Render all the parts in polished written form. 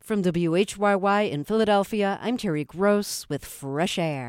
From WHYY in Philadelphia, I'm Terry Gross with Fresh Air.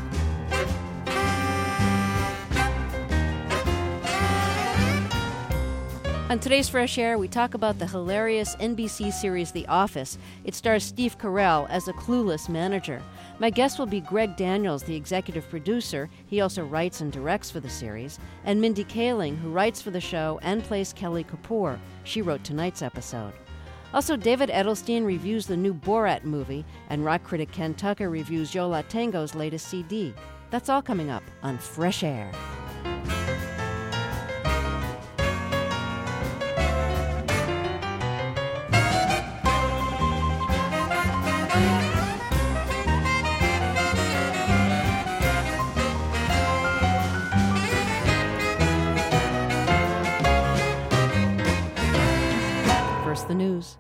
On today's Fresh Air, we talk about the hilarious NBC series The Office. It stars Steve Carell as a clueless manager. My guest will be Greg Daniels, the executive producer. He also writes and directs for the series. And Mindy Kaling, who writes for the show and plays Kelly Kapoor. She wrote tonight's episode. Also, David Edelstein reviews the new Borat movie, and rock critic Ken Tucker reviews Yo La Tengo's latest CD. That's all coming up on Fresh Air. First, the news.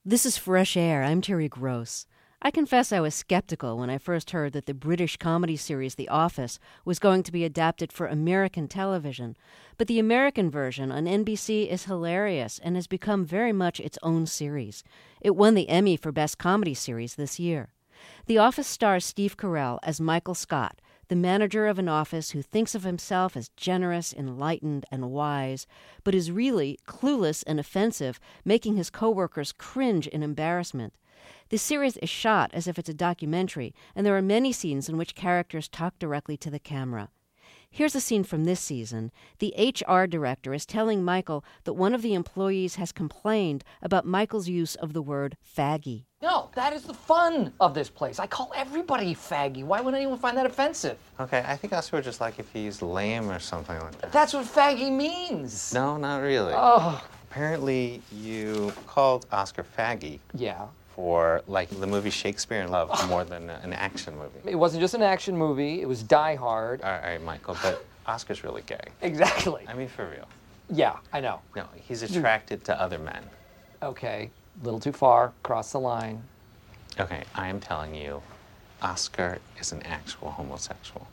This is Fresh Air. I'm Terry Gross. I confess I was skeptical when I first heard that the British comedy series The Office was going to be adapted for American television. But the American version on NBC is hilarious and has become very much its own series. It won the Emmy for Best Comedy Series this year. The Office stars Steve Carell as Michael Scott, the manager of an office who thinks of himself as generous, enlightened, and wise, but is really clueless and offensive, making his coworkers cringe in embarrassment. The series is shot as if it's a documentary, and there are many scenes in which characters talk directly to the camera. Here's a scene from this season. The HR director is telling Michael that one of the employees has complained about Michael's use of the word faggy. No, that is the fun of this place. I call everybody faggy. Why would anyone find that offensive? Okay, I think Oscar would just like if you used lame or something like that. That's what faggy means. No, not really. Oh. Apparently, you called Oscar faggy. Yeah. For, like, the movie Shakespeare in Love more than an action movie. It wasn't just an action movie. It was Die Hard. All right, Michael, but Oscar's really gay. Exactly. I mean, for real. Yeah, I know. No, he's attracted to other men. Okay, a little too far. Cross the line. Okay, I am telling you, Oscar is an actual homosexual.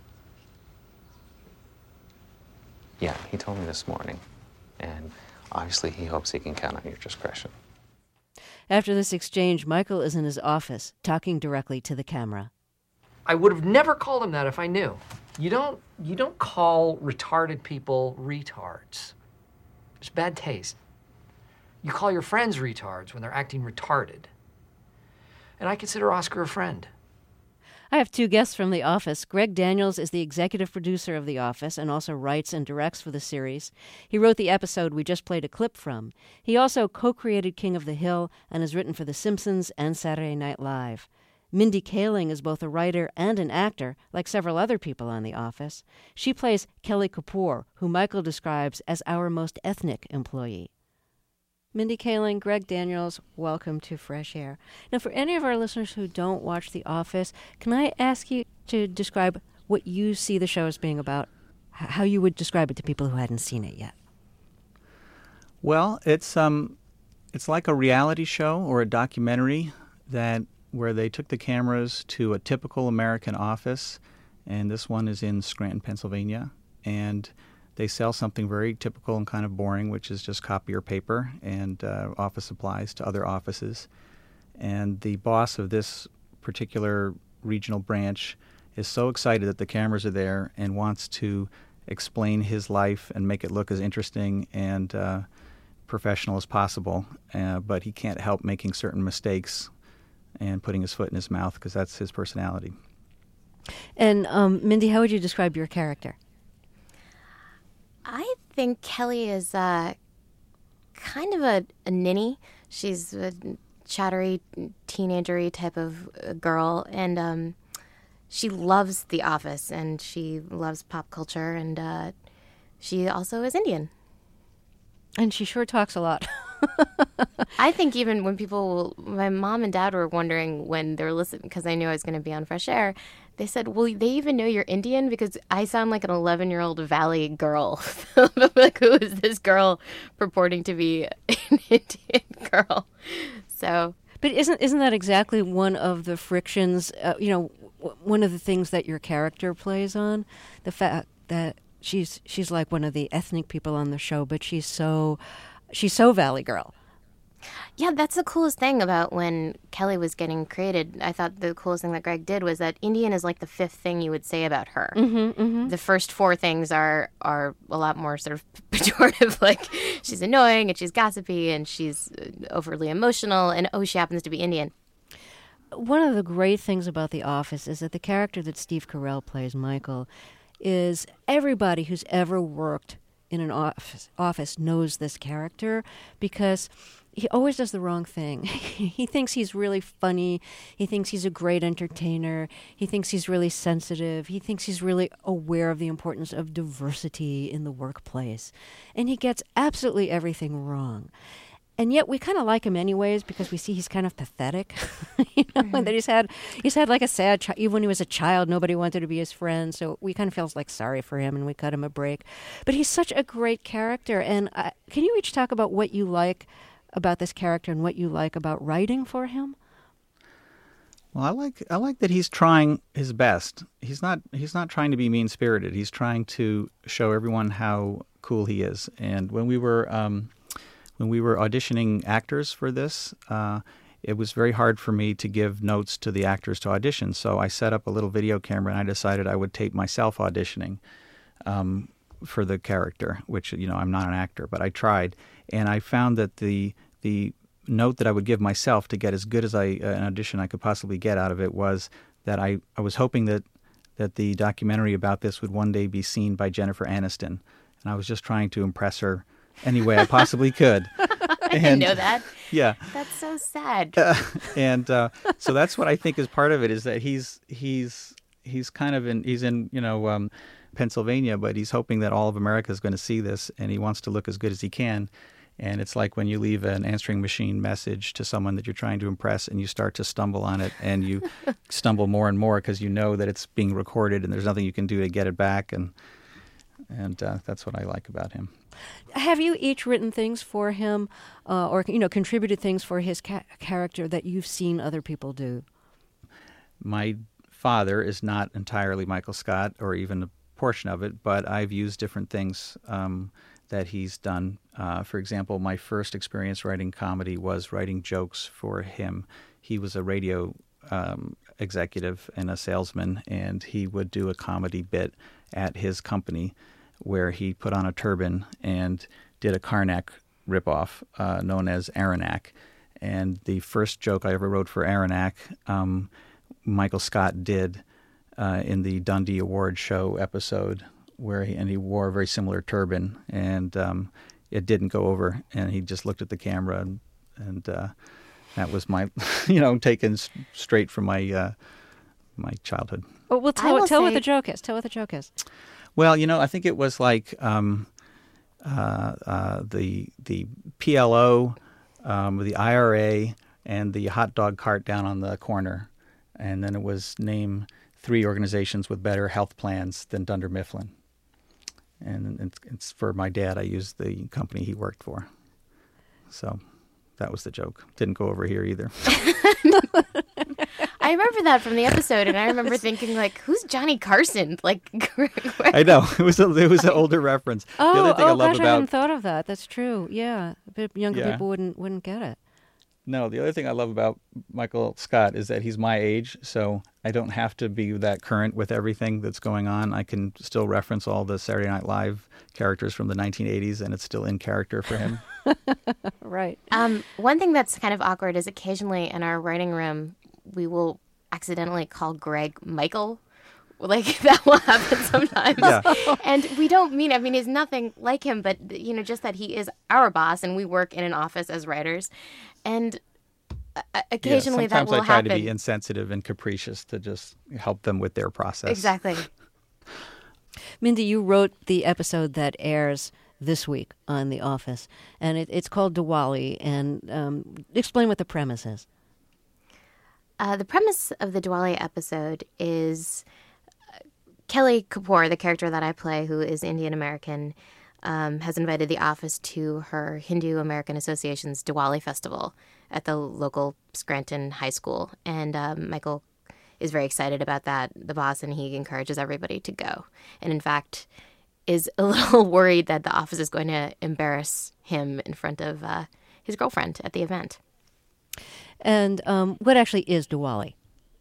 Yeah, he told me this morning. And obviously he hopes he can count on your discretion. After this exchange, Michael is in his office, talking directly to the camera. I would have never called him that if I knew. You don't call retarded people retards. It's bad taste. You call your friends retards when they're acting retarded. And I consider Oscar a friend. I have two guests from The Office. Greg Daniels is the executive producer of The Office and also writes and directs for the series. He wrote the episode we just played a clip from. He also co-created King of the Hill and has written for The Simpsons and Saturday Night Live. Mindy Kaling is both a writer and an actor, like several other people on The Office. She plays Kelly Kapoor, who Michael describes as our most ethnic employee. Mindy Kaling, Greg Daniels, welcome to Fresh Air. Now, for any of our listeners who don't watch The Office, can I ask you to describe what you see the show as being about, how you would describe it to people who hadn't seen it yet? Well, it's like a reality show or a documentary where they took the cameras to a typical American office, and this one is in Scranton, Pennsylvania, and they sell something very typical and kind of boring, which is just copier paper and office supplies to other offices. And the boss of this particular regional branch is so excited that the cameras are there and wants to explain his life and make it look as interesting and professional as possible. But he can't help making certain mistakes and putting his foot in his mouth because that's his personality. And Mindy, how would you describe your character? I think Kelly is kind of a ninny. She's a chattery, teenagery type of girl, and she loves The Office, and she loves pop culture, and she also is Indian. And she sure talks a lot. I think even when my mom and dad were wondering when they were listening, because I knew I was going to be on Fresh Air, they said, well, they even know you're Indian because I sound like an 11-year-old Valley girl. Like, who is this girl purporting to be an Indian girl? So, but isn't that exactly one of the frictions, one of the things that your character plays on? The fact that she's like one of the ethnic people on the show, but she's so Valley girl. Yeah, that's the coolest thing about when Kelly was getting created. I thought the coolest thing that Greg did was that Indian is like the fifth thing you would say about her. Mm-hmm, mm-hmm. The first four things are a lot more sort of pejorative, like she's annoying and she's gossipy and she's overly emotional and, she happens to be Indian. One of the great things about The Office is that the character that Steve Carell plays, Michael, is everybody who's ever worked in an office knows this character because he always does the wrong thing. He thinks he's really funny. He thinks he's a great entertainer. He thinks he's really sensitive. He thinks he's really aware of the importance of diversity in the workplace. And he gets absolutely everything wrong. And yet we kind of like him anyways because we see he's kind of pathetic. And that he's had like a sad even when he was a child, nobody wanted to be his friend. So we kind of feel like sorry for him and we cut him a break. But he's such a great character. And can you each talk about what you like about this character and what you like about writing for him? Well, I like that he's trying his best. He's not trying to be mean-spirited. He's trying to show everyone how cool he is. And when we were auditioning actors for this, it was very hard for me to give notes to the actors to audition. So I set up a little video camera, and I decided I would tape myself auditioning for the character, which, I'm not an actor, but I tried. And I found that the note that I would give myself to get as good as an audition I could possibly get out of it was that I was hoping that the documentary about this would one day be seen by Jennifer Aniston. And I was just trying to impress her any way I possibly could. I didn't know that. Yeah. That's so sad. So that's what I think is part of it, is that he's kind of in Pennsylvania, but he's hoping that all of America is going to see this, and he wants to look as good as he can. And it's like when you leave an answering machine message to someone that you're trying to impress, and you start to stumble on it, and you stumble more and more because you know that it's being recorded and there's nothing you can do to get it back. And that's what I like about him. Have you each written things for him or contributed things for his character that you've seen other people do? My father is not entirely Michael Scott, or even a portion of it, but I've used different things that he's done. For example, my first experience writing comedy was writing jokes for him. He was a radio executive and a salesman, and he would do a comedy bit at his company where he put on a turban and did a Karnak ripoff known as Aranak. And the first joke I ever wrote for Aranak, Michael Scott did in the Dundee Award show episode, where he wore a very similar turban, and it didn't go over, and he just looked at the camera, and that was my, taken straight from my my childhood. Well, tell what the joke is. Tell what the joke is. Well, I think it was like the PLO, the IRA, and the hot dog cart down on the corner, and then it was name 3 organizations with better health plans than Dunder Mifflin. And it's for my dad. I used the company he worked for. So that was the joke. Didn't go over here either. I remember that from the episode, and I remember thinking, who's Johnny Carson? I know. It was an older reference. Oh, the other thing I gosh, I hadn't thought of that. That's true. Yeah. Younger people wouldn't get it. No, the other thing I love about Michael Scott is that he's my age, so I don't have to be that current with everything that's going on. I can still reference all the Saturday Night Live characters from the 1980s, and it's still in character for him. Right. One thing that's kind of awkward is occasionally in our writing room, we will accidentally call Greg Michael. That will happen sometimes. Yeah. And we don't mean, he's nothing like him, but, just that he is our boss and we work in an office as writers. And occasionally that will happen. Sometimes I try to be insensitive and capricious to just help them with their process. Exactly. Mindy, you wrote the episode that airs this week on The Office, and it's called Diwali, and explain what the premise is. The premise of the Diwali episode is Kelly Kapoor, the character that I play, who is Indian American, has invited the office to her Hindu American Association's Diwali festival at the local Scranton High School. And Michael is very excited about that, the boss, and he encourages everybody to go. And in fact, is a little worried that the office is going to embarrass him in front of his girlfriend at the event. And what actually is Diwali?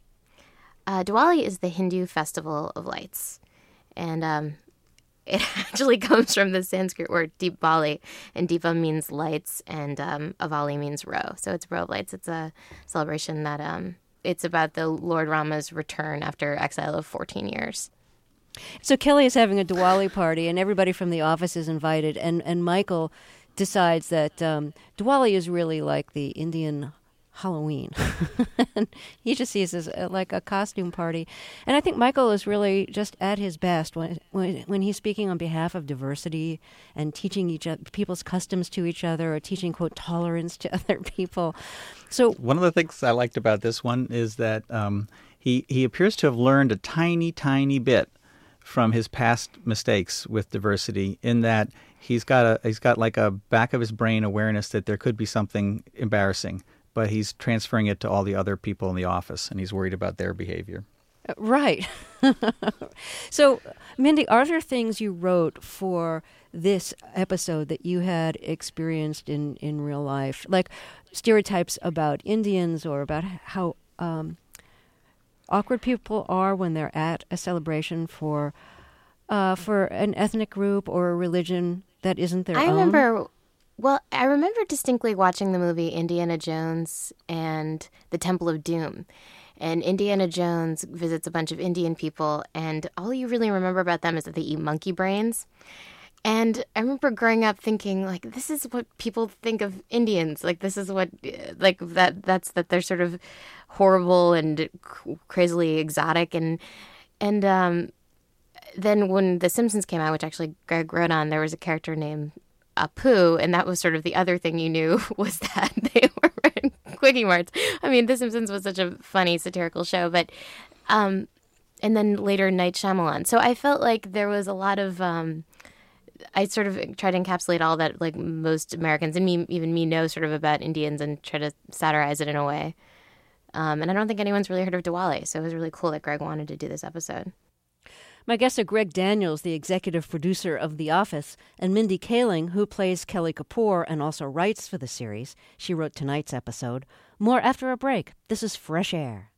Diwali is the Hindu festival of lights. And it actually comes from the Sanskrit word Deepavali. And Deepa means lights, and Avali means row. So it's row of lights. It's a celebration that it's about the Lord Rama's return after exile of 14 years. So Kelly is having a Diwali party, and everybody from the office is invited. And Michael decides that Diwali is really like the Indian Halloween. And he just sees this like a costume party. And I think Michael is really just at his best when he's speaking on behalf of diversity and teaching people's customs to each other, or teaching, quote, tolerance to other people. So one of the things I liked about this one is that he appears to have learned a tiny, tiny bit from his past mistakes with diversity, in that he's got like a back of his brain awareness that there could be something embarrassing, but he's transferring it to all the other people in the office, and he's worried about their behavior. Right. So, Mindy, are there things you wrote for this episode that you had experienced in real life, like stereotypes about Indians or about how awkward people are when they're at a celebration for an ethnic group or a religion that isn't their own? I remember distinctly watching the movie Indiana Jones and the Temple of Doom. And Indiana Jones visits a bunch of Indian people, and all you really remember about them is that they eat monkey brains. And I remember growing up thinking, like, this is what people think of Indians. Like, this is what, like, that's that they're sort of horrible and crazily exotic. And then when The Simpsons came out, which actually Greg wrote on, there was a character named Apu, and that was sort of the other thing you knew was that they were in Quickie Marts. I mean, The Simpsons was such a funny satirical show, but and then later Night Shyamalan. So I felt like there was a lot of I sort of tried to encapsulate all that, like most Americans and even me know sort of about Indians, and try to satirize it in a way. And I don't think anyone's really heard of Diwali, so it was really cool that Greg wanted to do this episode. My guests are Greg Daniels, the executive producer of The Office, and Mindy Kaling, who plays Kelly Kapoor and also writes for the series. She wrote tonight's episode. More after a break. This is Fresh Air.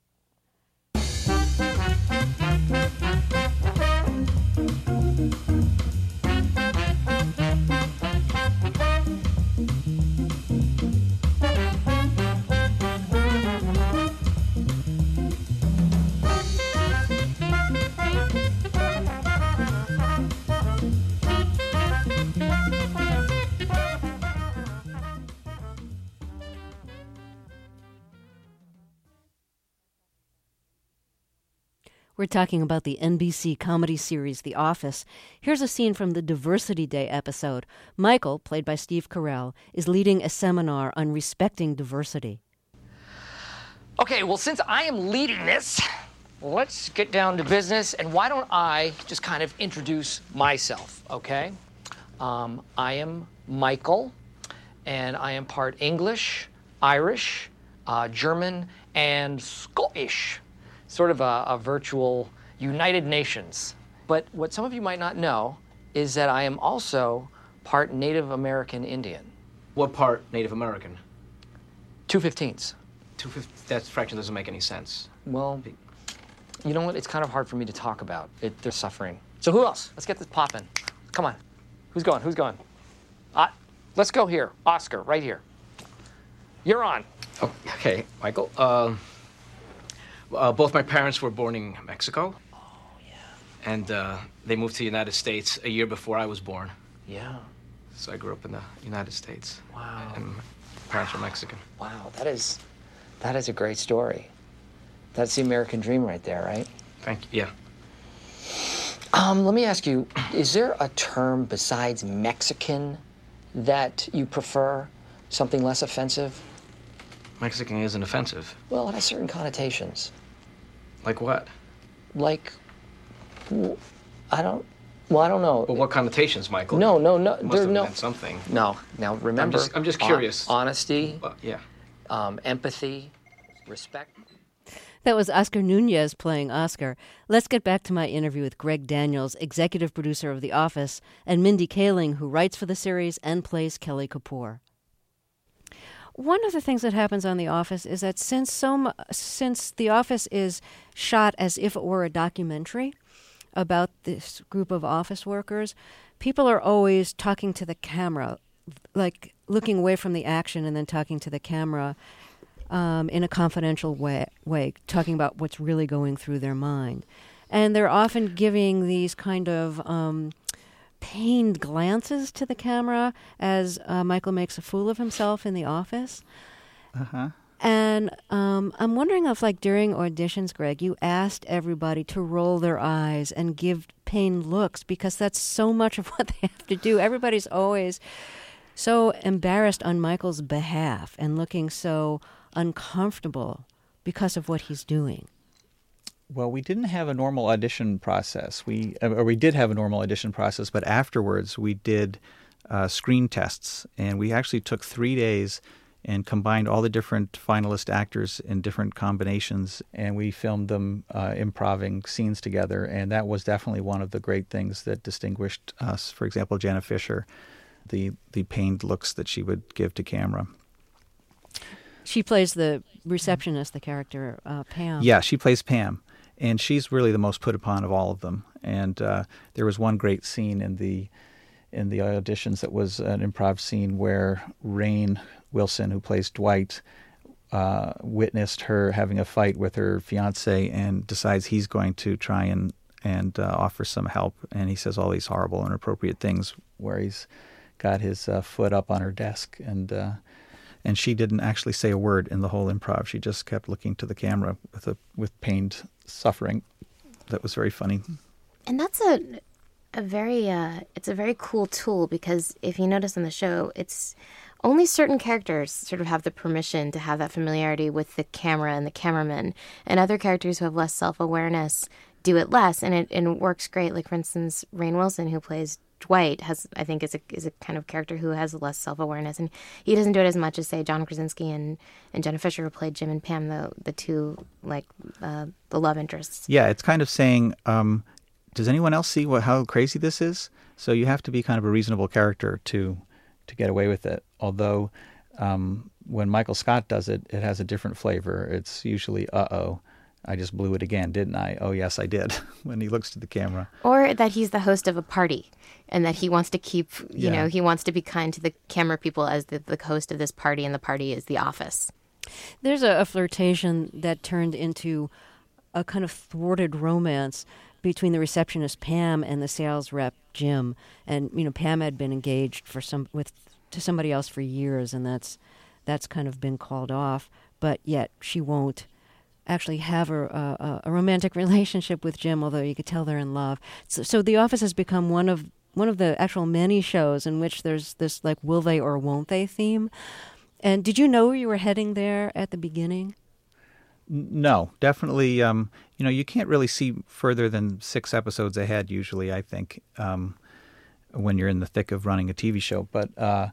We're talking about the NBC comedy series The Office. Here's a scene from the Diversity Day episode. Michael, played by Steve Carell, is leading a seminar on respecting diversity. Okay, well, since I am leading this, let's get down to business. And why don't I just kind of introduce myself, okay? I am Michael, and I am part English, Irish, German, and Scottish. Sort of a virtual United Nations. But what some of you might not know is that I am also part Native American Indian. What part Native American? 2/15. That fraction doesn't make any sense. Well, you know what? It's kind of hard for me to talk about. They're suffering. So who else? Let's get this popping. Come on. Who's going? Who's going? Let's go here. Oscar, right here. You're on. Oh, okay, Michael. Both my parents were born in Mexico. Oh, yeah. And they moved to the United States a year before I was born. Yeah. So I grew up in the United States. Wow. And my parents were Mexican. Wow, that is a great story. That's the American dream right there, right? Thank you. Yeah. Let me ask you, is there a term besides Mexican that you prefer? Something less offensive? Mexican isn't offensive. Well, it has certain connotations. Like what? Like, I don't know. But what connotations, Michael? No. Must have meant something. No. Now, remember. I'm just curious. Honesty. Yeah. Empathy. Respect. That was Oscar Nunez playing Oscar. Let's get back to my interview with Greg Daniels, executive producer of The Office, and Mindy Kaling, who writes for the series and plays Kelly Kapoor. One of the things that happens on The Office is that since The Office is shot as if it were a documentary about this group of office workers, people are always talking to the camera, like looking away from the action and then talking to the camera in a confidential way, talking about what's really going through their mind. And they're often giving these kind of pained glances to the camera as Michael makes a fool of himself in the office. Uh-huh. And I'm wondering if, like, during auditions, Greg, you asked everybody to roll their eyes and give pained looks, because that's so much of what they have to do. Everybody's always so embarrassed on Michael's behalf and looking so uncomfortable because of what he's doing. Well, we didn't have a normal audition process. We did have a normal audition process, but afterwards we did screen tests, and we actually took 3 days and combined all the different finalist actors in different combinations, and we filmed them improvising scenes together, and that was definitely one of the great things that distinguished us. For example, Jenna Fisher, the pained looks that she would give to camera. She plays the receptionist, the character Pam. Yeah, she plays Pam, and she's really the most put upon of all of them. And there was one great scene in the auditions that was an improv scene where Rainn Wilson, who plays Dwight, witnessed her having a fight with her fiance and decides he's going to try and offer some help. And he says all these horrible, inappropriate things where he's got his foot up on her desk. And she didn't actually say a word in the whole improv. She just kept looking to the camera with pained suffering. That was very funny. And that's a very cool tool, because if you notice in the show, it's only certain characters sort of have the permission to have that familiarity with the camera and the cameraman, and other characters who have less self-awareness do it less, and it works great. Like, for instance, Rainn Wilson, who plays Dwight, is a kind of character who has less self-awareness, and he doesn't do it as much as, say, John Krasinski and Jenna Fisher, who played Jim and Pam, the two, like, the love interests. Yeah, it's kind of saying, does anyone else see how crazy this is? So you have to be kind of a reasonable character to get away with it. Although when Michael Scott does it, it has a different flavor. It's usually, uh-oh, I just blew it again, didn't I? Oh, yes, I did, when he looks to the camera. Or that he's the host of a party and that he wants to keep, he wants to be kind to the camera people as the host of this party, and the party is the office. There's a flirtation that turned into a kind of thwarted romance between the receptionist Pam and the sales rep Jim. And Pam had been engaged to somebody else for years, and that's kind of been called off. But yet she won't actually have a romantic relationship with Jim, although you could tell they're in love. So The Office has become one of the actual many shows in which there's this like will they or won't they theme. And did you know you were heading there at the beginning? No, definitely. You can't really see further than 6 episodes ahead usually, I think, when you're in the thick of running a TV show. But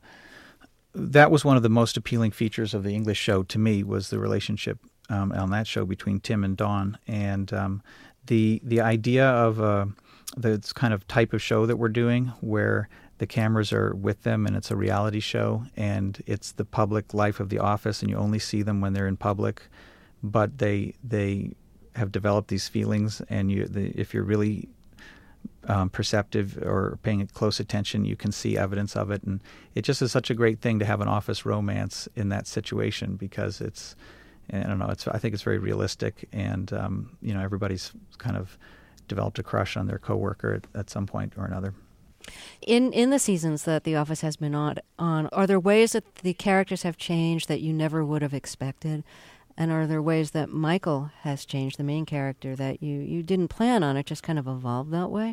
that was one of the most appealing features of the English show to me, was the relationship on that show between Tim and Dawn. And the idea of the kind of type of show that we're doing, where the cameras are with them and it's a reality show and it's the public life of the office and you only see them when they're in public, but they have developed these feelings, and if you're really perceptive or paying close attention, you can see evidence of it. And it just is such a great thing to have an office romance in that situation, because I think it's very realistic, and everybody's kind of developed a crush on their coworker at some point or another. In the seasons that The Office has been on, are there ways that the characters have changed that you never would have expected? And are there ways that Michael has changed, the main character, that you didn't plan on? It just kind of evolved that way?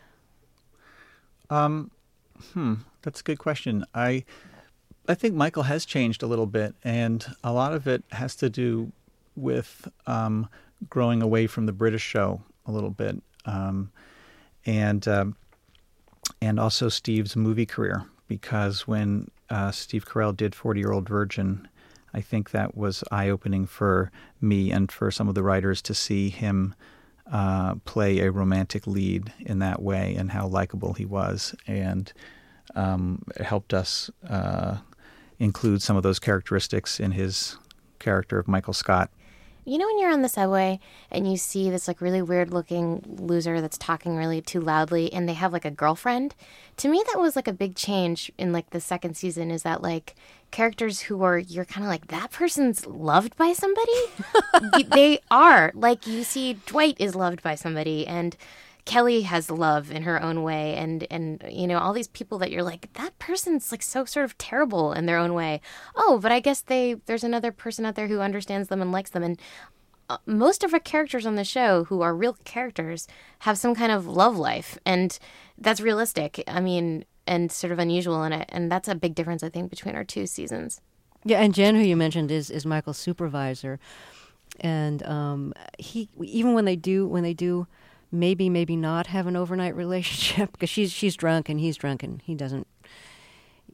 That's a good question. I think Michael has changed a little bit, and a lot of it has to do with growing away from the British show a little bit, and also Steve's movie career, because when Steve Carell did 40-Year-Old Virgin, I think that was eye-opening for me and for some of the writers to see him play a romantic lead in that way, and how likable he was. And it helped us include some of those characteristics in his character of Michael Scott. You know when you're on the subway and you see this like really weird looking loser that's talking really too loudly and they have like a girlfriend? To me that was like a big change in like the second season, is that like characters you're kind of like, that person's loved by somebody? They are. Like, you see Dwight is loved by somebody, and Kelly has love in her own way, and all these people that you're like, that person's like so sort of terrible in their own way. Oh, but I guess there's another person out there who understands them and likes them. And most of our characters on the show, who are real characters, have some kind of love life, and that's realistic. I mean, and sort of unusual, and that's a big difference, I think, between our 2 seasons. Yeah, and Jen, who you mentioned, is Michael's supervisor, and he, even when they do maybe not have an overnight relationship, because she's drunk and he's drunk and he doesn't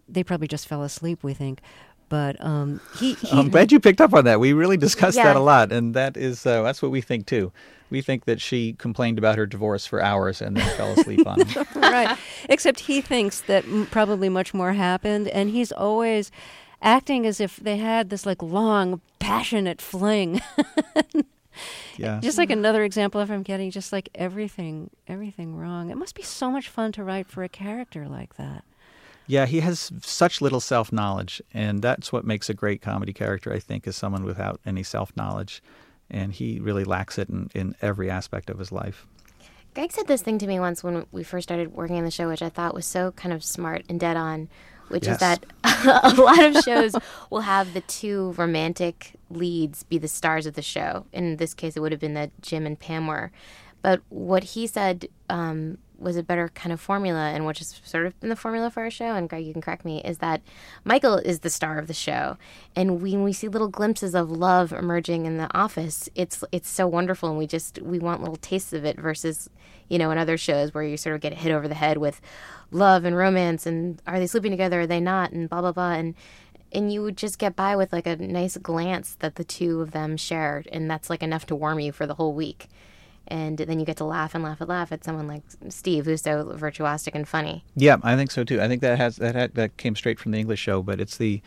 They probably just fell asleep, we think. But he I'm glad you picked up on that. We really discussed Yeah. that a lot, and that's what we think too. We think that she complained about her divorce for hours and then fell asleep on him. right. Except he thinks that probably much more happened, and he's always acting as if they had this like long, passionate fling. Yeah. Just like another example of him getting just like everything wrong. It must be so much fun to write for a character like that. Yeah, he has such little self-knowledge, and that's what makes a great comedy character, I think, is someone without any self-knowledge, and he really lacks it in every aspect of his life. Greg said this thing to me once when we first started working on the show, which I thought was so kind of smart and dead on, which is Yes. that a lot of shows will have the two romantic leads be the stars of the show. In this case, it would have been that Jim and Pam were. But what he said was a better kind of formula, and which has sort of been the formula for our show, and Greg, you can correct me, is that Michael is the star of the show. And when we see little glimpses of love emerging in the office, it's so wonderful, and we want little tastes of it versus, in other shows where you sort of get hit over the head with love and romance and are they sleeping together, are they not, and blah, blah, blah. And you would just get by with like a nice glance that the two of them shared, and that's like enough to warm you for the whole week. And then you get to laugh and laugh and laugh at someone like Steve, who's so virtuosic and funny. Yeah, I think so too. I think that came straight from the English show, but it's the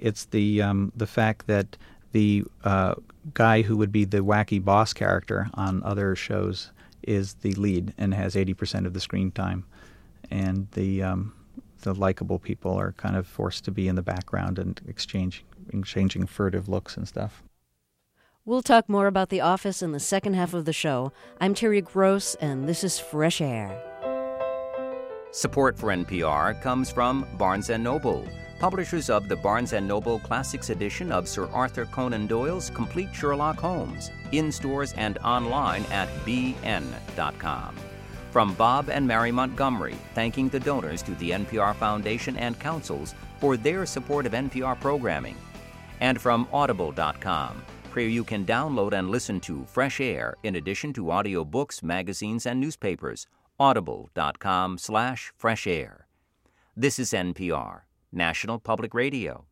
fact that the guy who would be the wacky boss character on other shows is the lead and has 80% of the screen time, and the likable people are kind of forced to be in the background and exchanging furtive looks and stuff. We'll talk more about The Office in the second half of the show. I'm Terry Gross, and this is Fresh Air. Support for NPR comes from Barnes & Noble, publishers of the Barnes & Noble Classics edition of Sir Arthur Conan Doyle's Complete Sherlock Holmes, in stores and online at bn.com. From Bob and Mary Montgomery, thanking the donors to the NPR Foundation and councils for their support of NPR programming. And from audible.com, where you can download and listen to Fresh Air in addition to audiobooks, magazines, and newspapers. Audible.com/Fresh Air. This is NPR, National Public Radio.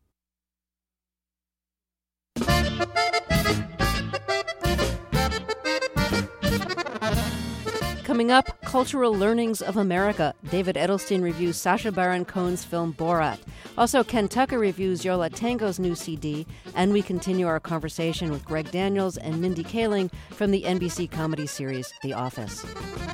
Coming up, Cultural Learnings of America. David Edelstein reviews Sacha Baron Cohen's film Borat. Also, Ken Tucker reviews Yo La Tengo's new CD, and we continue our conversation with Greg Daniels and Mindy Kaling from the NBC comedy series The Office.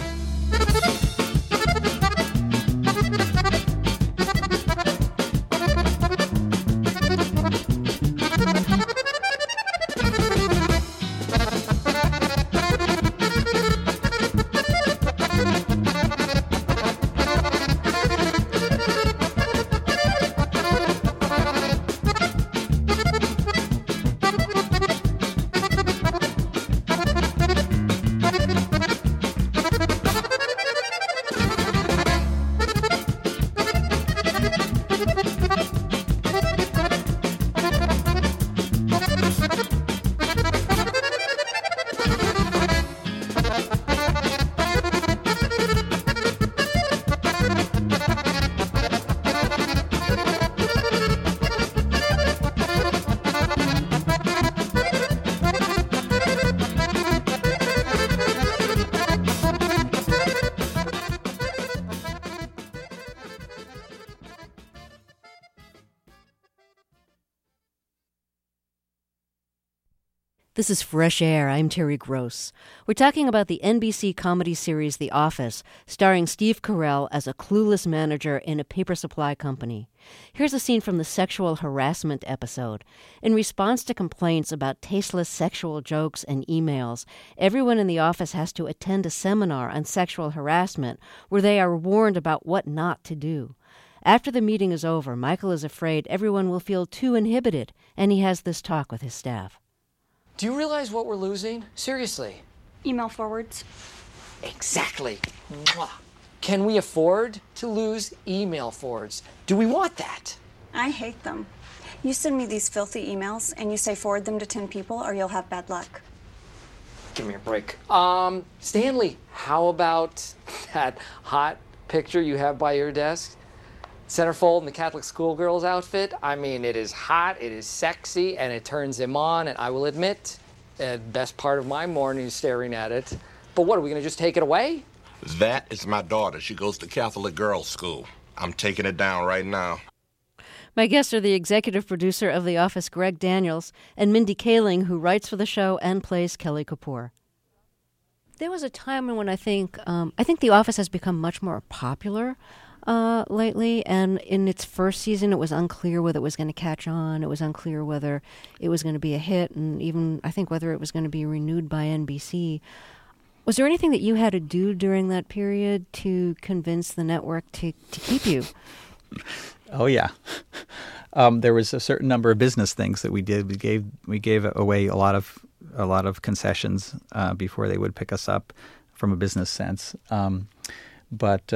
This is Fresh Air. I'm Terry Gross. We're talking about the NBC comedy series The Office, starring Steve Carell as a clueless manager in a paper supply company. Here's a scene from the sexual harassment episode. In response to complaints about tasteless sexual jokes and emails, everyone in the office has to attend a seminar on sexual harassment where they are warned about what not to do. After the meeting is over, Michael is afraid everyone will feel too inhibited, and he has this talk with his staff. Do you realize what we're losing? Seriously. Email forwards. Exactly. Mwah. Can we afford to lose email forwards? Do we want that? I hate them. You send me these filthy emails and you say forward them to 10 people or you'll have bad luck. Give me a break. Stanley, how about that hot picture you have by your desk? centerfold in the Catholic schoolgirl's outfit. I mean, it is hot, it is sexy, and it turns him on, and I will admit, the best part of my morning is staring at it. But what, are we going to just take it away? That is my daughter. She goes to Catholic girls' school. I'm taking it down right now. My guests are the executive producer of The Office, Greg Daniels, and Mindy Kaling, who writes for the show and plays Kelly Kapoor. There was a time when I think The Office has become much more popular lately, and in its first season it was unclear whether it was going to catch on, it was unclear whether it was going to be a hit, and even I think whether it was going to be renewed by NBC. Was there anything that you had to do during that period to convince the network to keep you? Oh yeah, there was a certain number of business things that we did. We gave away a lot of concessions before they would pick us up, from a business sense. But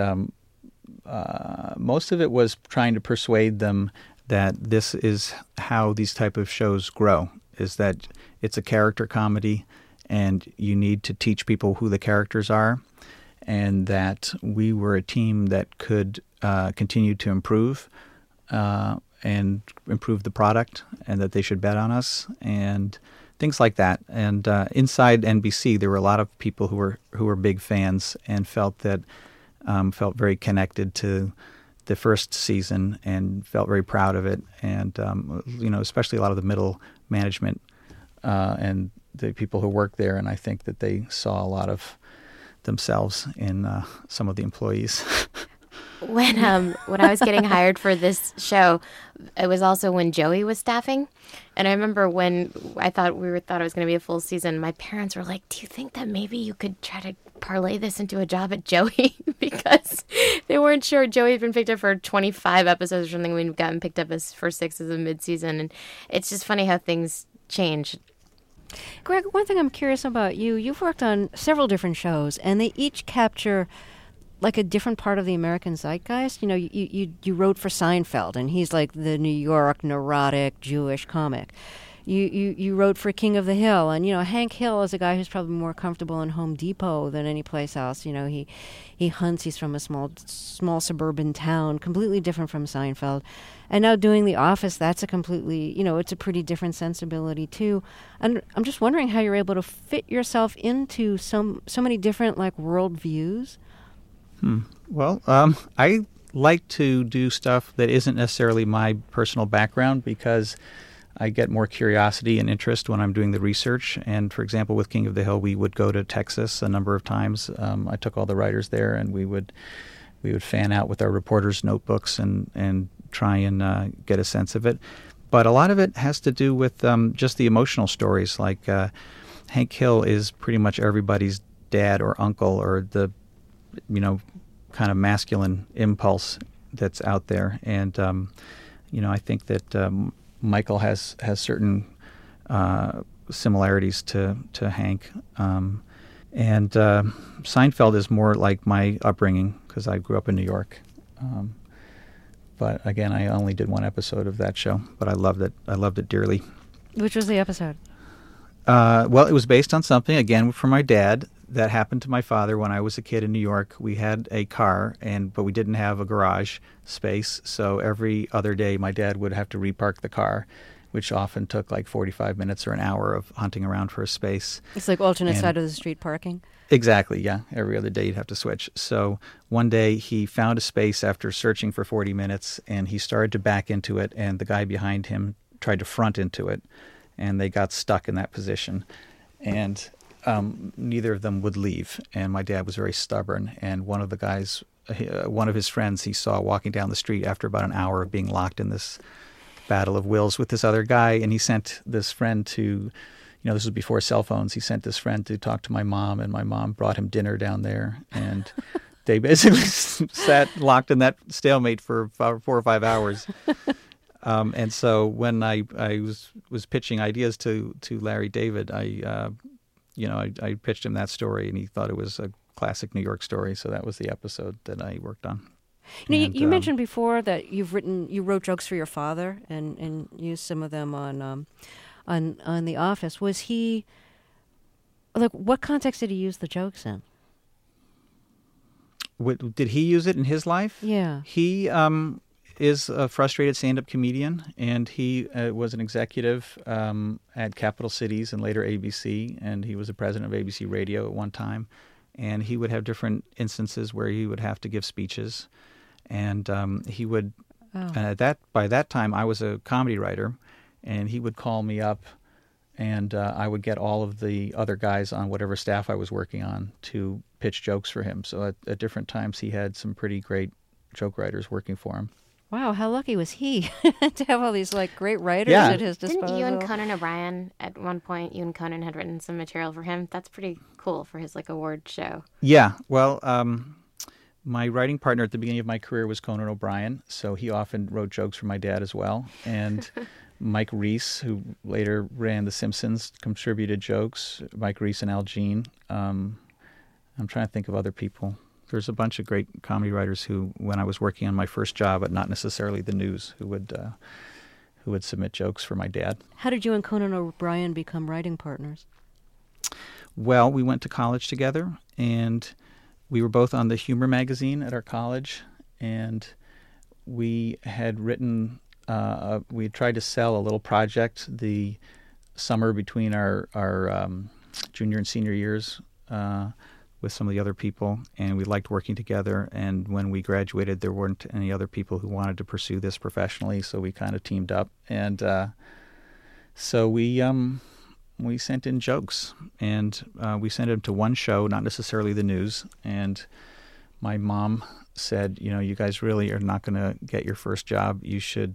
most of it was trying to persuade them that this is how these type of shows grow, is that it's a character comedy and you need to teach people who the characters are, and that we were a team that could continue to improve and improve the product, and that they should bet on us and things like that. And inside NBC, there were a lot of people who were big fans and felt very connected to the first season and felt very proud of it. And especially a lot of the middle management and the people who work there. And I think that they saw a lot of themselves in some of the employees. When I was getting hired for this show, it was also when Joey was staffing, and I remember when I thought it was going to be a full season. My parents were like, "Do you think that maybe you could try to parlay this into a job at Joey?" Because they weren't sure. Joey had been picked up for 25 episodes or something. We'd gotten picked up for 6 as a mid-season, and it's just funny how things change. Greg, one thing I'm curious about you've worked on several different shows, and they each capture like a different part of the American zeitgeist. You know, you wrote for Seinfeld, and he's like the New York neurotic Jewish comic. You wrote for King of the Hill, and Hank Hill is a guy who's probably more comfortable in Home Depot than any place else. He hunts. He's from a small suburban town, completely different from Seinfeld. And now doing The Office, that's a completely it's a pretty different sensibility too. And I'm just wondering how you're able to fit yourself into so many different world views. Well, I like to do stuff that isn't necessarily my personal background, because I get more curiosity and interest when I'm doing the research. And for example, with King of the Hill, we would go to Texas a number of times. I took all the writers there, and we would fan out with our reporters' notebooks and try and get a sense of it. But a lot of it has to do with just the emotional stories. Like Hank Hill is pretty much everybody's dad or uncle, or the kind of masculine impulse that's out there. And I think that Michael has certain similarities to Hank. And Seinfeld is more like my upbringing, because I grew up in New York. But again, I only did one episode of that show, but I loved it. I loved it dearly. Which was the episode? Well, it was based on something, again, from my dad, that happened to my father when I was a kid in New York. We had a car, but we didn't have a garage space. So every other day, my dad would have to repark the car, which often took like 45 minutes or an hour of hunting around for a space. It's like alternate side of the street parking? Exactly, yeah. Every other day you'd have to switch. So one day he found a space after searching for 40 minutes, and he started to back into it, and the guy behind him tried to front into it, and they got stuck in that position. And neither of them would leave, and my dad was very stubborn. And one of the guys, one of his friends, he saw walking down the street after about an hour of being locked in this battle of wills with this other guy, and he sent this friend to, this was before cell phones, he sent this friend to talk to my mom, and my mom brought him dinner down there, and they basically sat locked in that stalemate for 4 or 5 hours. And so when I was pitching ideas to Larry David, I pitched him that story, and he thought it was a classic New York story. So that was the episode that I worked on. You mentioned before that you wrote jokes for your father and used some of them on The Office. Was he what context did he use the jokes in? Did he use it in his life? Yeah. He is a frustrated stand-up comedian, and he was an executive at Capital Cities and later ABC, and he was the president of ABC Radio at one time. And he would have different instances where he would have to give speeches, and he would. And by that time, I was a comedy writer, and he would call me up, and I would get all of the other guys on whatever staff I was working on to pitch jokes for him. So at different times, he had some pretty great joke writers working for him. Wow, how lucky was he to have all these great writers at his disposal? Didn't you and Conan O'Brien at one point? You and Conan had written some material for him. That's pretty cool for his award show. Yeah, well, my writing partner at the beginning of my career was Conan O'Brien, so he often wrote jokes for my dad as well. And Mike Reiss, who later ran The Simpsons, contributed jokes. Mike Reiss and Al Jean. I'm trying to think of other people. There's a bunch of great comedy writers who, when I was working on my first job, but not necessarily the news, who would submit jokes for my dad. How did you and Conan O'Brien become writing partners? Well, we went to college together, and we were both on the humor magazine at our college, and we had written, we had tried to sell a little project the summer between our junior and senior years with some of the other people, and we liked working together. And when we graduated, there weren't any other people who wanted to pursue this professionally, so we kind of teamed up. And so we sent in jokes, and we sent them to one show, not necessarily the news. And my mom said, you guys really are not going to get your first job. You should,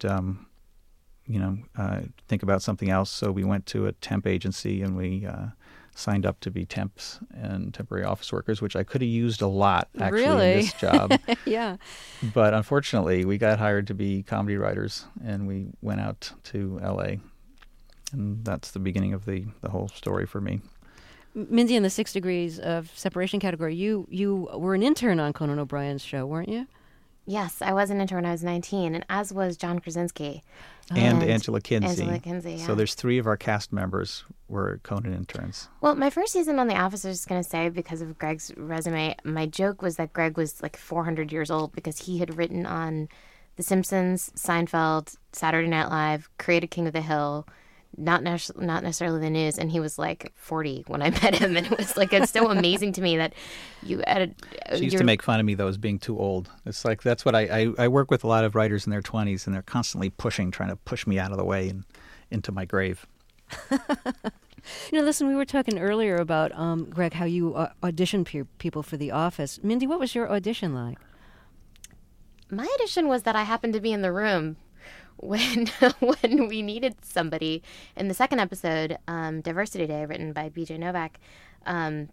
think about something else. So we went to a temp agency, and we signed up to be temps and temporary office workers, which I could have used a lot, actually, in this job. Yeah. But unfortunately, we got hired to be comedy writers, and we went out to L.A., and that's the beginning of the whole story for me. Mindy, in the 6 Degrees of Separation category, you were an intern on Conan O'Brien's show, weren't you? Yes, I was an intern when I was 19, and as was John Krasinski. And Angela Kinsey. Angela Kinsey, yeah. So there's 3 of our cast members were Conan interns. Well, my first season on The Office, I was just going to say, because of Greg's resume, my joke was that Greg was 400 years old because he had written on The Simpsons, Seinfeld, Saturday Night Live, created King of the Hill, not necessarily the news, and he was 40 when I met him, and it was it's so amazing to me that you added. She used to make fun of me though as being too old. It's that's what I work with a lot of writers in their 20s, and they're constantly trying to push me out of the way and into my grave. Listen, we were talking earlier about Greg, how you audition people for The Office. Mindy, what was your audition like? My audition was that I happened to be in the room when we needed somebody. In the second episode, Diversity Day, written by BJ Novak, had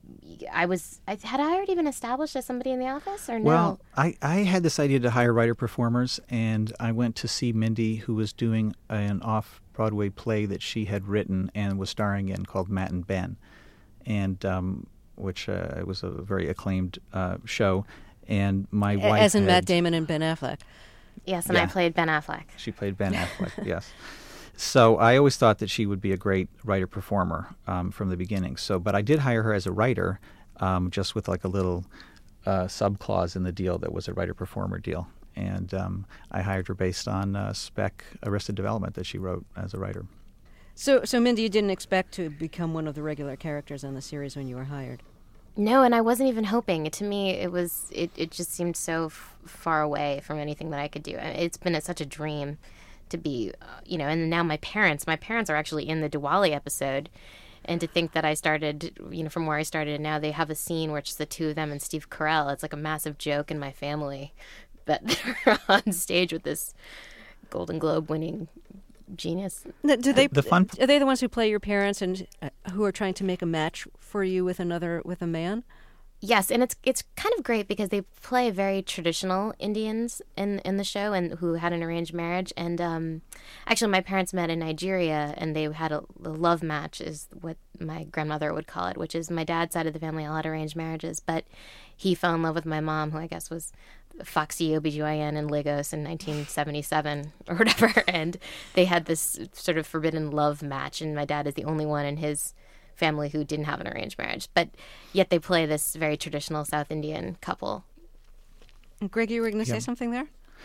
I already been established as somebody in the office, or no? Well, I had this idea to hire writer-performers, and I went to see Mindy, who was doing an off-Broadway play that she had written and was starring in called Matt and Ben, and which was a very acclaimed show. And my wife, as in Matt Damon and Ben Affleck. Yes, and I played Ben Affleck. She played Ben Affleck, yes. So I always thought that she would be a great writer-performer from the beginning. But I did hire her as a writer, just with a little sub-clause in the deal that was a writer-performer deal. And I hired her based on spec Arrested Development that she wrote as a writer. So Mindy, you didn't expect to become one of the regular characters on the series when you were hired? No, and I wasn't even hoping. To me, it just seemed so far away from anything that I could do. It's been such a dream to be, and now my parents are actually in the Diwali episode. And to think that I started, from where I started, and now they have a scene where it's just the 2 of them and Steve Carell. It's a massive joke in my family that they're on stage with this Golden Globe winning genius. Are they the ones who play your parents and who are trying to make a match for you with a man? Yes, and it's kind of great because they play very traditional Indians in the show and who had an arranged marriage. And actually, my parents met in Nigeria, and they had a love match, is what my grandmother would call it, which is my dad's side of the family all had arranged marriages, but he fell in love with my mom, who I guess was Foxy OBGYN in Lagos in 1977 or whatever, and they had this sort of forbidden love match, and my dad is the only one in his family who didn't have an arranged marriage, but yet they play this very traditional South Indian couple. Greg, you were going to say something there?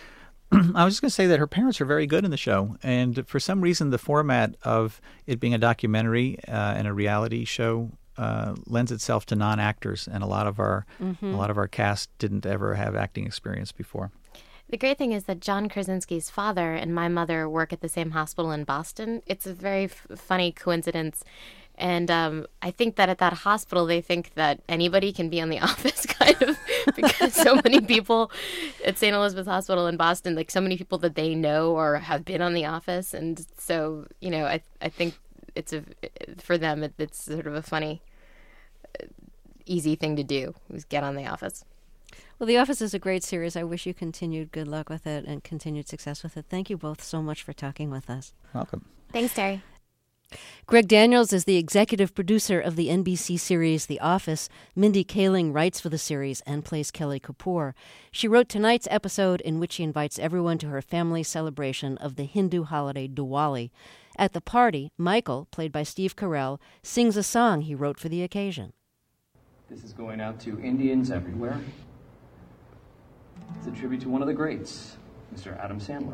I was just going to say that her parents are very good in the show, and for some reason the format of it being a documentary and a reality show lends itself to non-actors, and a lot of our cast didn't ever have acting experience before. The great thing is that John Krasinski's father and my mother work at the same hospital in Boston. It's a very funny coincidence. And I think that at that hospital, they think that anybody can be on The Office, kind of, because so many people at St. Elizabeth's Hospital in Boston, like so many people that they know or have been on The Office. And so, you know, I think for them, it's sort of a funny, easy thing to do, is get on The Office. Well, The Office is a great series. I wish you continued good luck with it and continued success with it. Thank you both so much for talking with us. Welcome. Thanks, Terry. Greg Daniels is the executive producer of the NBC series The Office. Mindy Kaling writes for the series and plays Kelly Kapoor. She wrote tonight's episode, in which she invites everyone to her family celebration of the Hindu holiday Diwali. At the party, Michael, played by Steve Carell, sings a song he wrote for the occasion. This is going out to Indians everywhere. It's a tribute to one of the greats, Mr. Adam Sandler.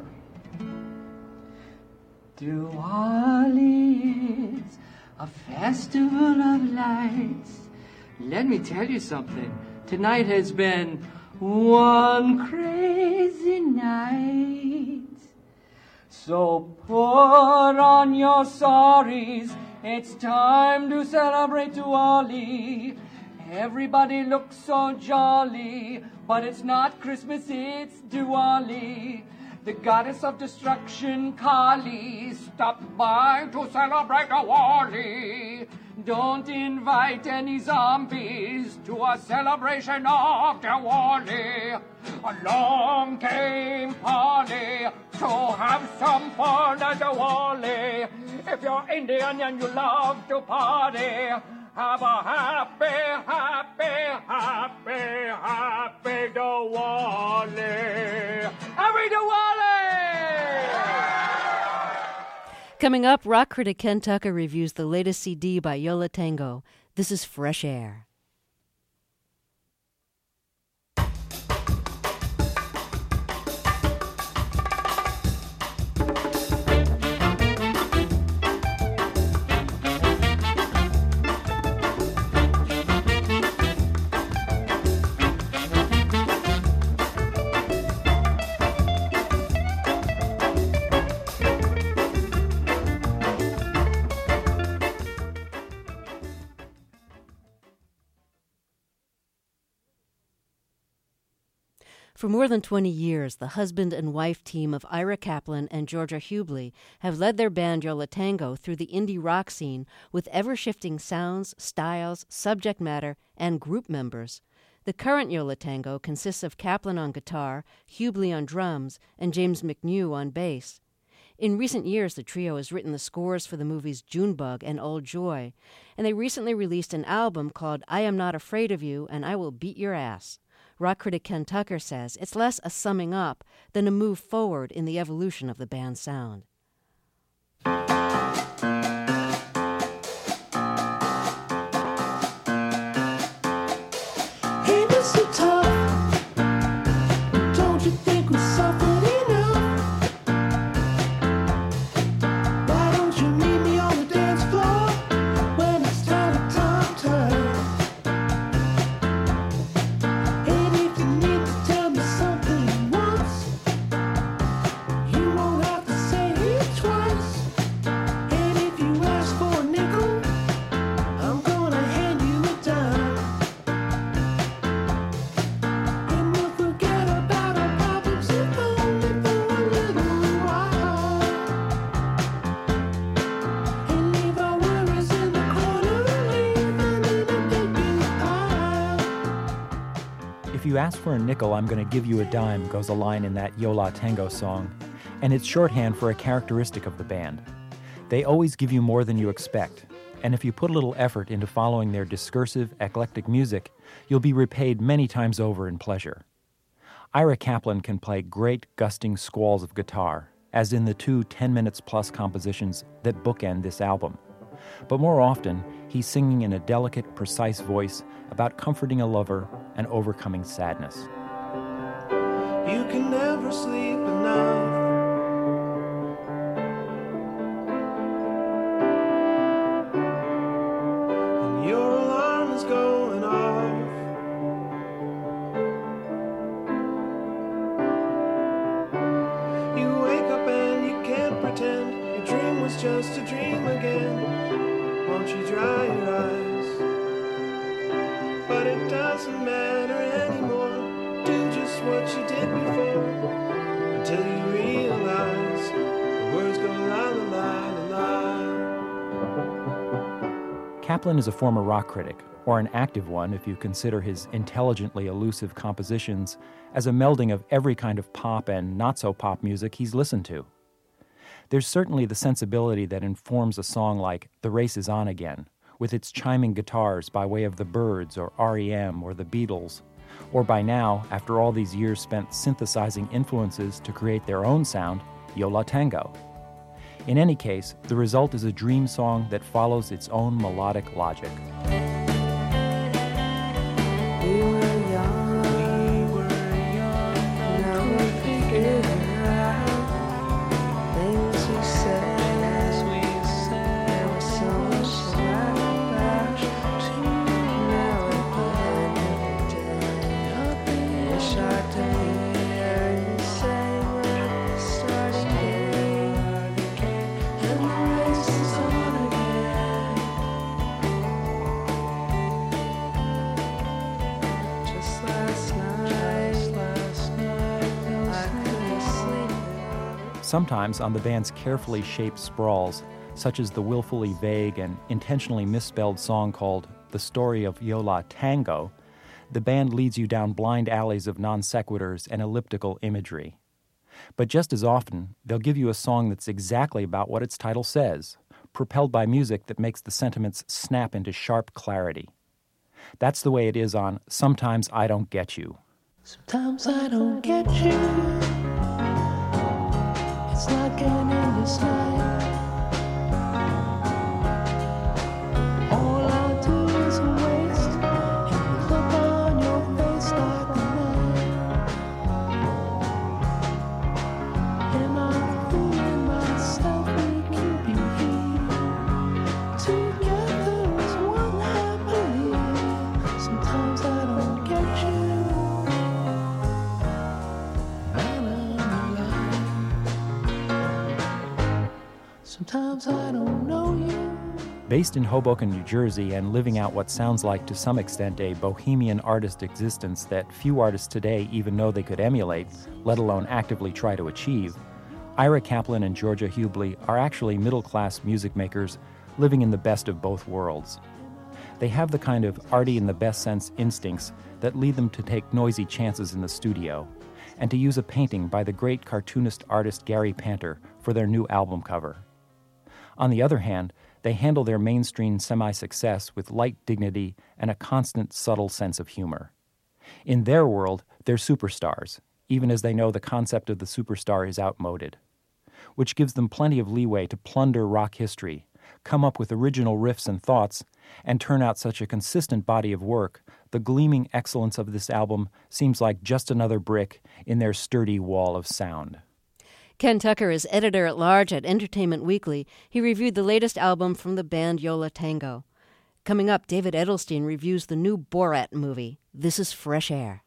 Diwali is a festival of lights. Let me tell you something. Tonight has been one crazy night. So put on your saris. It's time to celebrate Diwali. Everybody looks so jolly, but it's not Christmas, it's Diwali. The goddess of destruction, Kali, stopped by to celebrate Diwali. Don't invite any zombies to a celebration of Diwali. Along came Polly to have some fun at Diwali. If you're Indian and you love to party, have a happy, happy, happy, happy Diwali. Happy Diwali! Coming up, rock critic Ken Tucker reviews the latest CD by Yo La Tengo. This is Fresh Air. For more than 20 years, the husband and wife team of Ira Kaplan and Georgia Hubley have led their band Yo La Tengo through the indie rock scene with ever-shifting sounds, styles, subject matter, and group members. The current Yo La Tengo consists of Kaplan on guitar, Hubley on drums, and James McNew on bass. In recent years, the trio has written the scores for the movies Junebug and Old Joy, and they recently released an album called I Am Not Afraid of You and I Will Beat Your Ass. Rock critic Ken Tucker says it's less a summing up than a move forward in the evolution of the band's sound. Hey, Mr. Tough, don't you think we suffered enough? Why don't you meet me on the dance floor when it's time to turn? If you ask for a nickel, I'm going to give you a dime, goes a line in that Yo La Tengo song, and it's shorthand for a characteristic of the band. They always give you more than you expect, and if you put a little effort into following their discursive, eclectic music, you'll be repaid many times over in pleasure. Ira Kaplan can play great, gusting squalls of guitar, as in the two 10-minutes-plus compositions that bookend this album. But more often, he's singing in a delicate, precise voice about comforting a lover and overcoming sadness. You can never sleep at night. doesn't matter anymore. Do just what you did before, until you realize the words go la la la la la. Kaplan is a former rock critic, or an active one if you consider his intelligently elusive compositions as a melding of every kind of pop and not-so-pop music he's listened to. There's certainly the sensibility that informs a song like The Race Is On Again, with its chiming guitars by way of the Byrds or R.E.M. or the Beatles, or by now, after all these years spent synthesizing influences to create their own sound, Yo La Tengo. In any case, the result is a dream song that follows its own melodic logic. We were young, now we figured it out. Things we said, there was so much flashback to now we're nothing. Wish I could hear you say we're starting again, and the race is on again. Just last night, I couldn't sleep. Sometimes on the band's carefully shaped sprawls, such as the willfully vague and intentionally misspelled song called The Story of Yo La Tango, the band leads you down blind alleys of non sequiturs and elliptical imagery. But just as often, they'll give you a song that's exactly about what its title says, propelled by music that makes the sentiments snap into sharp clarity. That's the way it is on Sometimes I Don't Get You. Sometimes I don't get you. It's like an endless night. All I do is waste, and the look on your face like a knife. Am I fooling myself? We can be together as one happily. Sometimes I don't get you. Sometimes I don't know you. Based in Hoboken, New Jersey, and living out what sounds like to some extent a bohemian artist existence that few artists today even know they could emulate, let alone actively try to achieve, Ira Kaplan and Georgia Hubley are actually middle-class music makers living in the best of both worlds. They have the kind of arty in the best sense instincts that lead them to take noisy chances in the studio, and to use a painting by the great cartoonist artist Gary Panter for their new album cover. On the other hand, they handle their mainstream semi-success with light dignity and a constant subtle sense of humor. In their world, they're superstars, even as they know the concept of the superstar is outmoded, which gives them plenty of leeway to plunder rock history, come up with original riffs and thoughts, and turn out such a consistent body of work. The gleaming excellence of this album seems like just another brick in their sturdy wall of sound. Ken Tucker is editor-at-large at Entertainment Weekly. He reviewed the latest album from the band Yo La Tengo. Coming up, David Edelstein reviews the new Borat movie. This is Fresh Air.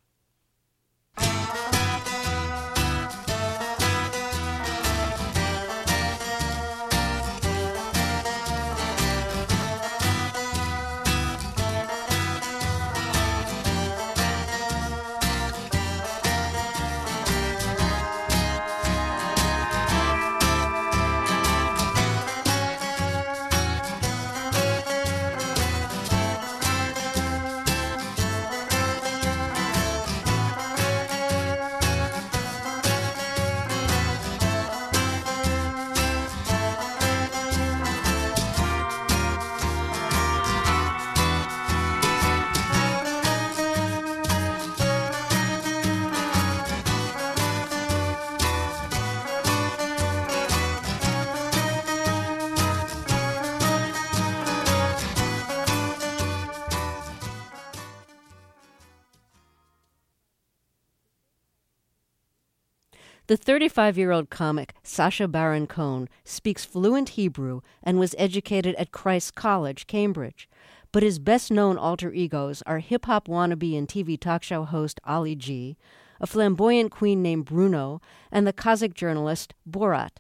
The 35-year-old comic Sacha Baron Cohen speaks fluent Hebrew and was educated at Christ's College, Cambridge. But his best-known alter egos are hip-hop wannabe and TV talk show host Ali G, a flamboyant queen named Bruno, and the Kazakh journalist Borat.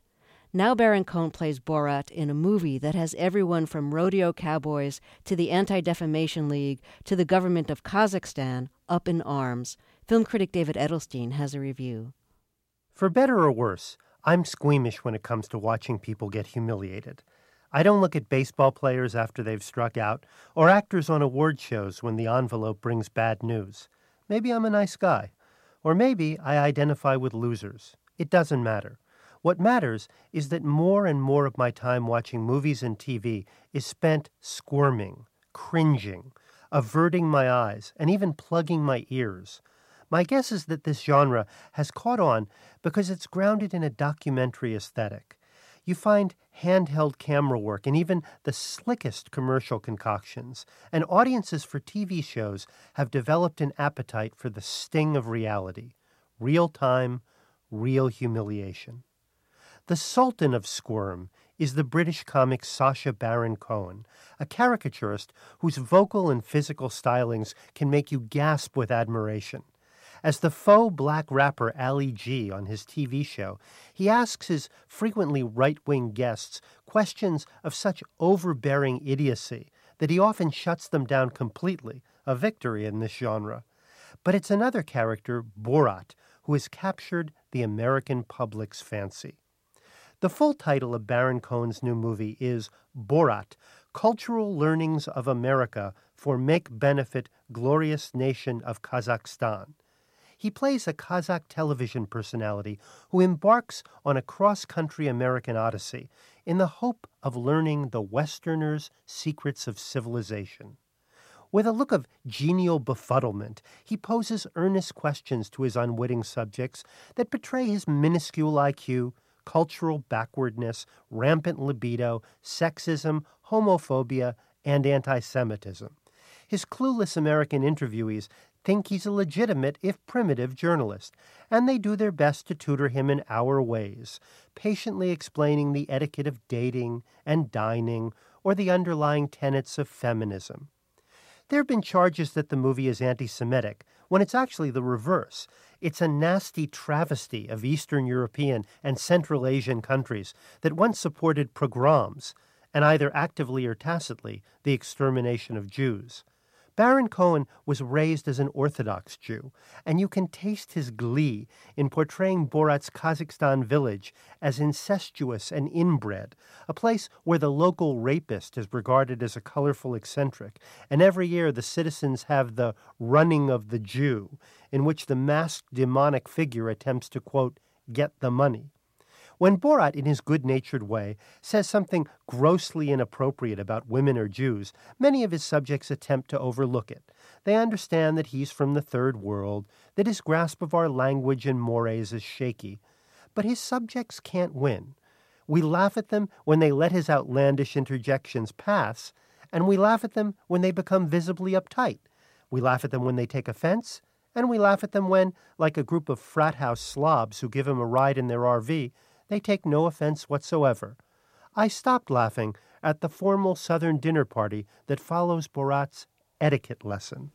Now Baron Cohen plays Borat in a movie that has everyone from rodeo cowboys to the Anti-Defamation League to the government of Kazakhstan up in arms. Film critic David Edelstein has a review. For better or worse, I'm squeamish when it comes to watching people get humiliated. I don't look at baseball players after they've struck out, or actors on award shows when the envelope brings bad news. Maybe I'm a nice guy. Or maybe I identify with losers. It doesn't matter. What matters is that more and more of my time watching movies and TV is spent squirming, cringing, averting my eyes, and even plugging my ears. My guess is that this genre has caught on because it's grounded in a documentary aesthetic. You find handheld camera work and even the slickest commercial concoctions, and audiences for TV shows have developed an appetite for the sting of reality, real time, real humiliation. The Sultan of Squirm is the British comic Sacha Baron Cohen, a caricaturist whose vocal and physical stylings can make you gasp with admiration. As the faux black rapper Ali G on his TV show, he asks his frequently right-wing guests questions of such overbearing idiocy that he often shuts them down completely, a victory in this genre. But it's another character, Borat, who has captured the American public's fancy. The full title of Baron Cohen's new movie is Borat, Cultural Learnings of America for Make Benefit Glorious Nation of Kazakhstan. He plays a Kazakh television personality who embarks on a cross-country American odyssey in the hope of learning the Westerner's secrets of civilization. With a look of genial befuddlement, he poses earnest questions to his unwitting subjects that betray his minuscule IQ, cultural backwardness, rampant libido, sexism, homophobia, and anti-Semitism. His clueless American interviewees think he's a legitimate, if primitive, journalist, and they do their best to tutor him in our ways, patiently explaining the etiquette of dating and dining or the underlying tenets of feminism. There have been charges that the movie is anti-Semitic, when it's actually the reverse. It's a nasty travesty of Eastern European and Central Asian countries that once supported pogroms, and either actively or tacitly, the extermination of Jews. Baron Cohen was raised as an Orthodox Jew, and you can taste his glee in portraying Borat's Kazakhstan village as incestuous and inbred, a place where the local rapist is regarded as a colorful eccentric, and every year the citizens have the running of the Jew, in which the masked demonic figure attempts to, quote, get the money. When Borat, in his good-natured way, says something grossly inappropriate about women or Jews, many of his subjects attempt to overlook it. They understand that he's from the third world, that his grasp of our language and mores is shaky. But his subjects can't win. We laugh at them when they let his outlandish interjections pass, and we laugh at them when they become visibly uptight. We laugh at them when they take offense, and we laugh at them when, like a group of frat house slobs who give him a ride in their RV, they take no offense whatsoever. I stopped laughing at the formal Southern dinner party that follows Borat's etiquette lesson.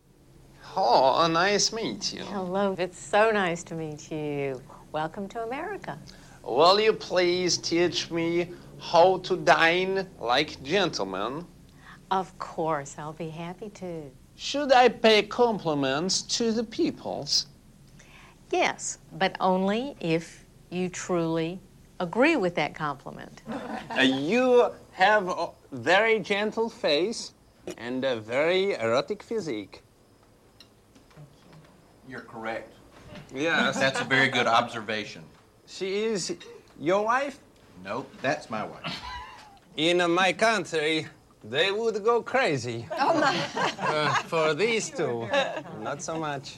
Oh, nice to meet you. Hello, it's so nice to meet you. Welcome to America. Will you please teach me how to dine like gentlemen? Of course, I'll be happy to. Should I pay compliments to the peoples? Yes, but only if you truly agree with that compliment. You have a very gentle face and a very erotic physique. You're correct. Yes. That's a very good observation. She is your wife? Nope, that's my wife. In my country, they would go crazy. Oh, my. For these two, not so much.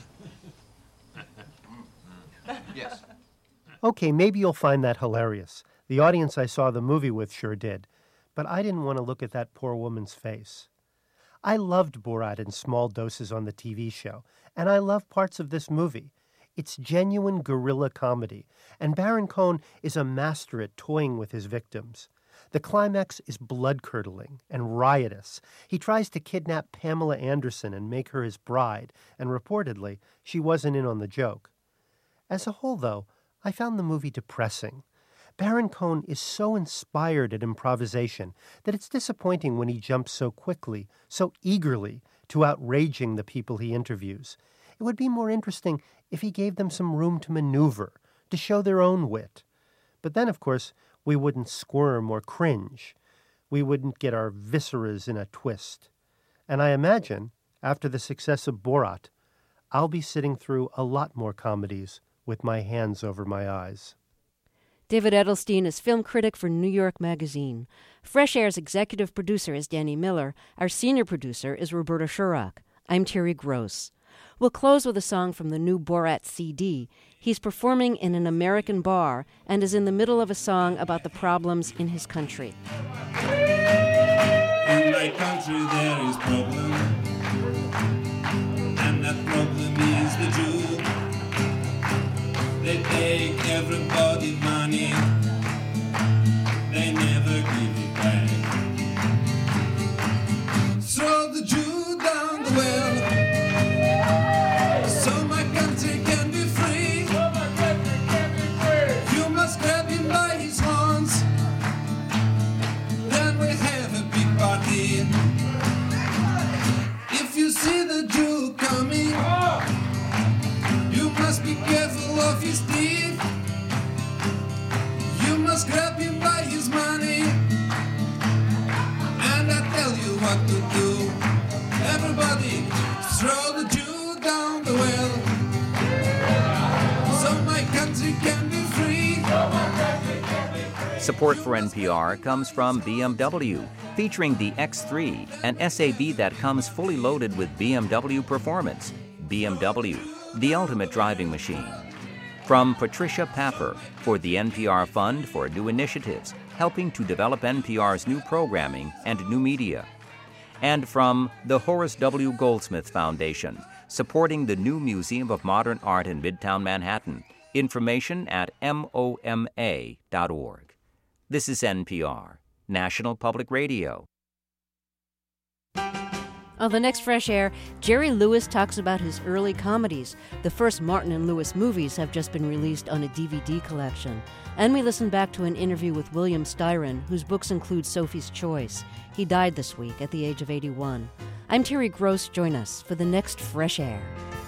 Yes. Okay, maybe you'll find that hilarious. The audience I saw the movie with sure did. But I didn't want to look at that poor woman's face. I loved Borat in small doses on the TV show, and I love parts of this movie. It's genuine guerrilla comedy, and Baron Cohen is a master at toying with his victims. The climax is blood-curdling and riotous. He tries to kidnap Pamela Anderson and make her his bride, and reportedly, she wasn't in on the joke. As a whole, though, I found the movie depressing. Baron Cohen is so inspired at improvisation that it's disappointing when he jumps so quickly, so eagerly, to outraging the people he interviews. It would be more interesting if he gave them some room to maneuver, to show their own wit. But then, of course, we wouldn't squirm or cringe. We wouldn't get our visceras in a twist. And I imagine, after the success of Borat, I'll be sitting through a lot more comedies with my hands over my eyes. David Edelstein is film critic for New York Magazine. Fresh Air's executive producer is Danny Miller. Our senior producer is Roberta Shurock. I'm Terry Gross. We'll close with a song from the new Borat CD. He's performing in an American bar and is in the middle of a song about the problems in his country. In my country there is problem, and that problem is the Jew. They take everybody money, they never give it back. Throw the Jew down the well, so my country can be free. You must grab him by his horns, then we have a big party. If you see the Jew coming, you must be careful of his teeth. You must grab him by his money, and I tell you what to do. Everybody, throw the Jew down the well, so my country can be free. Support for NPR comes from BMW, featuring the X3, an SAV that comes fully loaded with BMW performance. BMW, the ultimate driving machine. From Patricia Papper for the NPR Fund for New Initiatives, helping to develop NPR's new programming and new media. And from the Horace W. Goldsmith Foundation, supporting the new Museum of Modern Art in Midtown Manhattan. Information at moma.org. This is NPR, National Public Radio. On the next Fresh Air, Jerry Lewis talks about his early comedies. The first Martin and Lewis movies have just been released on a DVD collection. And we listen back to an interview with William Styron, whose books include Sophie's Choice. He died this week at the age of 81. I'm Terry Gross. Join us for the next Fresh Air.